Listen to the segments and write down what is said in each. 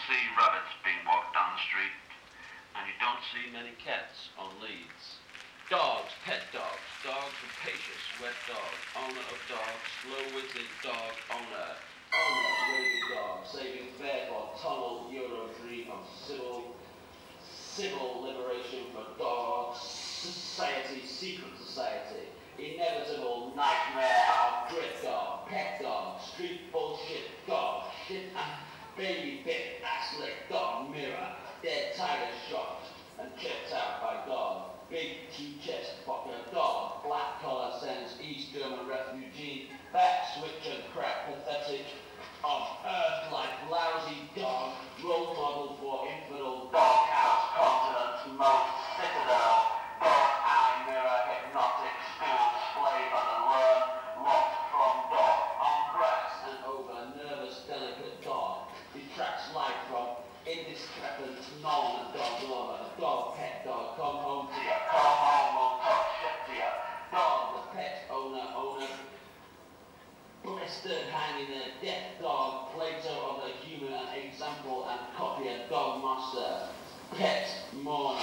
see rabbits being walked down the street, and you don't see many cats on leads. Dogs, pet dogs, dogs rapacious, wet dog, owner of dog, slow-witted dog owner, owner, wavy dog, saving fare for tunnel Euro dream of civil liberation for dogs, society, secret society, inevitable nightmare of grit dog, pet dog, street bullshit dog, shit and baby bit, ass lick dog, mirror, dead tiger shot and checked out by dog. Big T-chest fucker dog, black collar sends East German refugee, back switch and crap pathetic, of earth like lousy dog, role model for infidel dog house continent's most citadel, dog eye mirror, hypnotic, school, slave and learn, locked from dog, on grass and over, nervous, delicate dog, detracts life from indiscrepant, non dog lover, dog, pet dog, come home to you, come home, we'll talk shit to you, dog, the pet owner, blistered, hanging there, death dog, Plato of the human, an example and copy, a dog master, pet mourner,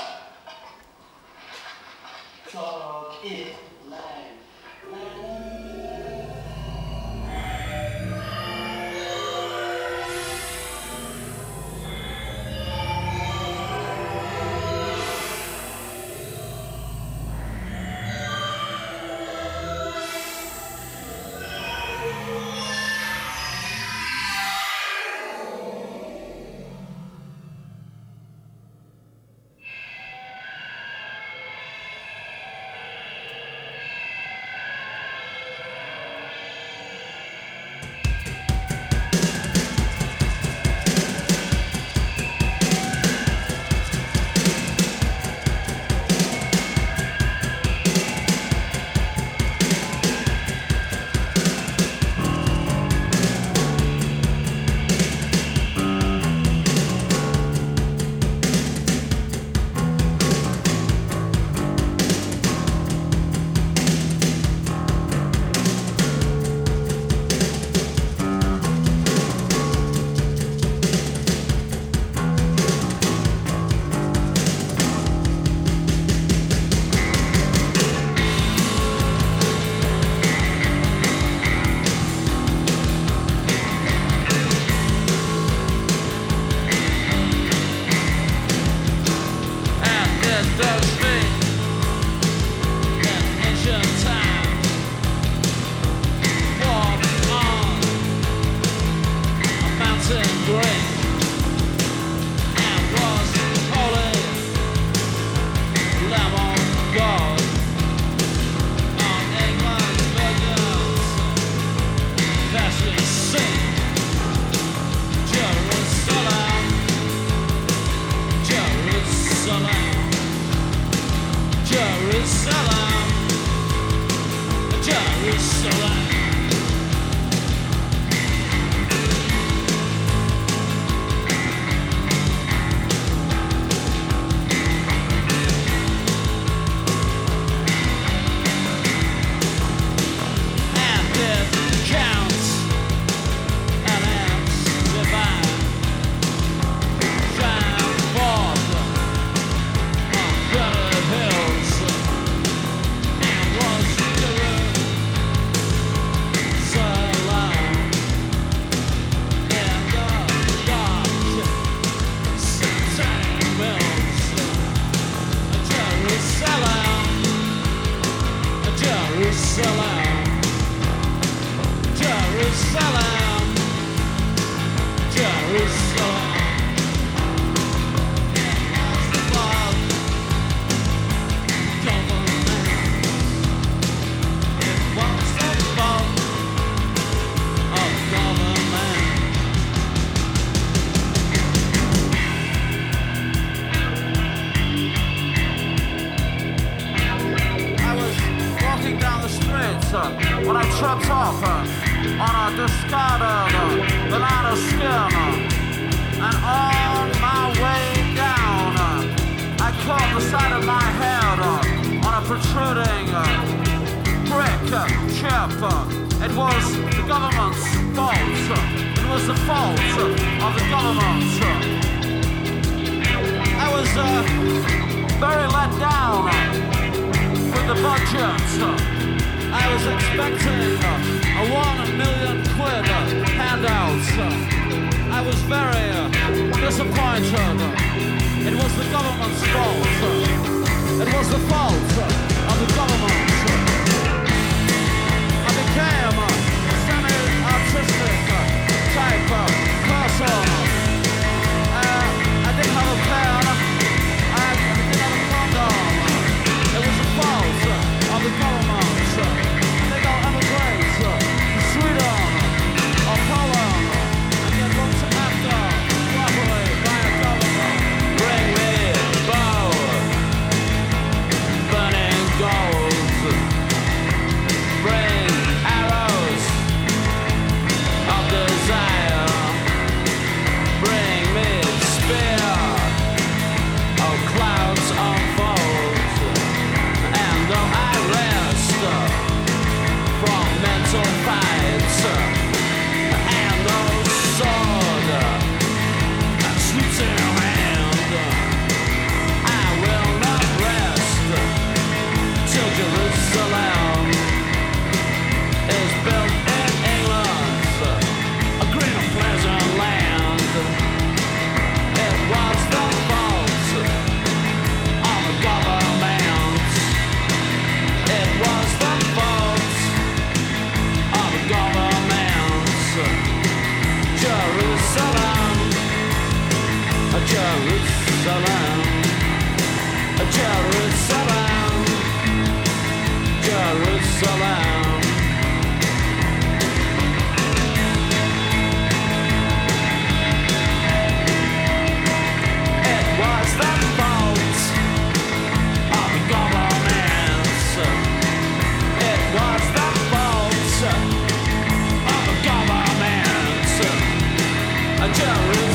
dog is land. When I tripped off on a discarded banana skin, and on my way down, I caught the side of my head on a protruding brick chip. It was the government's fault. It was the fault of the government. I was very let down with the budget. I was expecting a 1 million quid handout. I was very disappointed. It was the government's fault. It was the fault of the government. I became a semi-artistic type of person. I didn't have a pen. I didn't have a condom. It was the fault of the government. I think I'll emigrate to Sweden or Poland and get looked after properly by a government. Bring me bow, burning gold. Bring arrows of desire. Bring me spear. Oh, clouds unfold, and though I rest from mental fights, and oh, sword sleeps in your hand, I will not rest till Jerusalem is built in England, a green and pleasant land. It was the fault of the government. It was the fault of the government. Jerusalem, Jerusalem, Jerusalem, Jerusalem. It was the fault of the government. It was the fault of the government. Jerusalem.